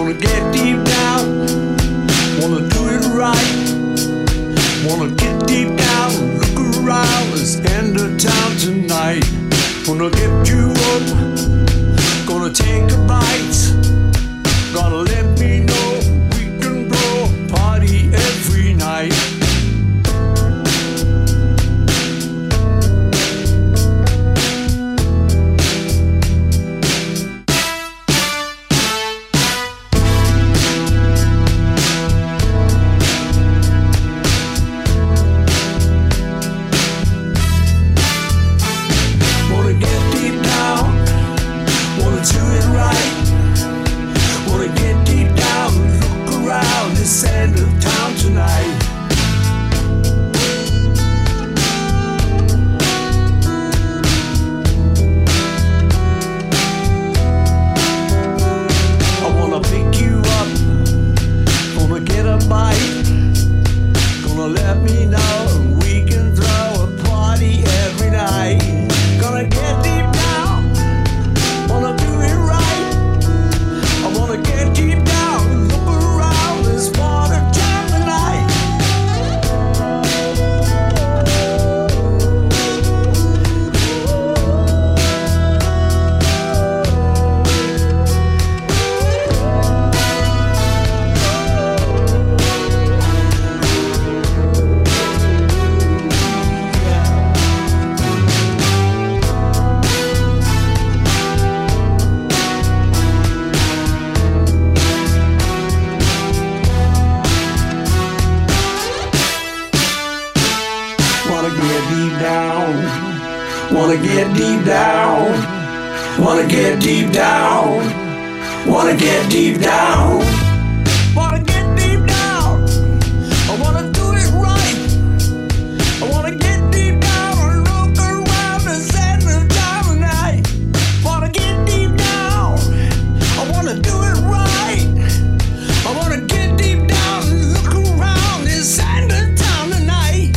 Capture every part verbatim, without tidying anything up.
Wanna get deep down, wanna do it right. Wanna get deep down, look around, it's end of town tonight. Wanna get you up, gonna take a bite. Gotta let me know we can blow a party every night. End of town tonight. I wanna pick you up, gonna get a bite, gonna let me know we can throw a party every night. Gonna get deep down, wanna do it right. I wanna get deep down, look around, this part of town tonight. Wanna get deep down, wanna get deep down, wanna get deep down, wanna get deep down, wanna get deep down. I wanna do it right. I wanna get deep down and look around and set the time tonight. Wanna get deep down. I wanna do it right. I wanna get deep down and look around and set the time tonight.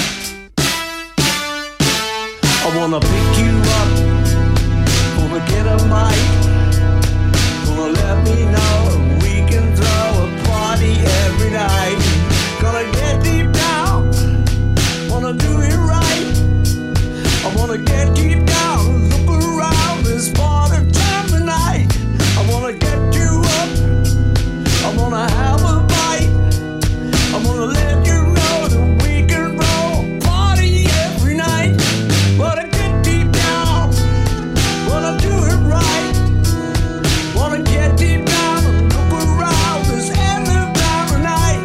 I wanna pick you up, gonna get a mic, gonna let me know we can throw a party every night. Gonna get deep down, wanna do it right. I wanna get deep down, look around, this part of time tonight. I wanna get you up, I wanna have a bite. I wanna let you know that we can throw a party every night. Wanna get deep down, wanna do it right. Wanna get deep down and look around, this end of time tonight.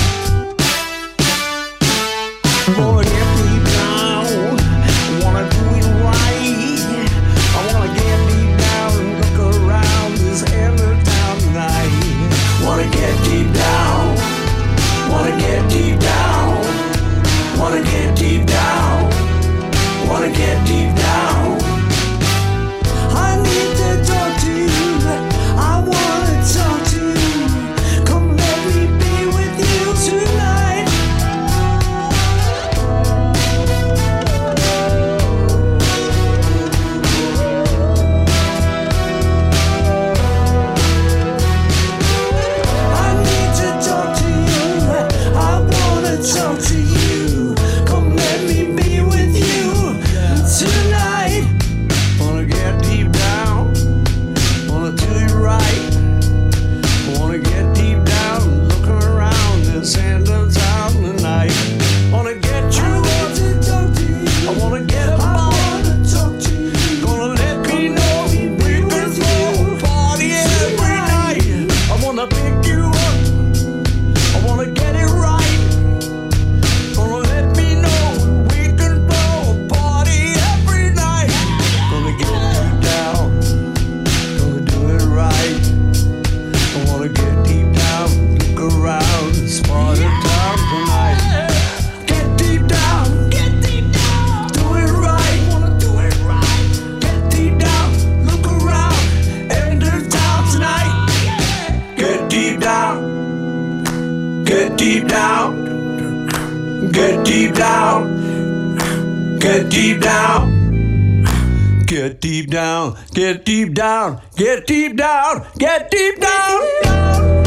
Wanna get deep down, wanna do it right. I wanna get deep down and look around, this end of time tonight. Wanna get deep down, wanna get deep down, wanna get deep down, wanna get deep down. I need to talk to you, I wanna talk to you. Come let me be with you tonight. I need to talk to you, I wanna talk to you. Come let me be with you tonight. Wanna get deep down, wanna do it right. Wanna get deep down, look around, this end of town tonight. Wanna get you up, I wanna get a bite. Gonna let me know we can throw a party every night. I wanna pick you up, I wanna get it right. Gonna let me know we can throw a party every night. Gonna get deep down, gonna do it right. I wanna get deep down, look around, it's part of town tonight. Get deep down, get deep down, do it right. Wanna do it right. Get deep down, look around, end of town tonight. Get deep down, get deep down, get deep down, get deep down, Get deep down, get deep down, get deep down, get deep down.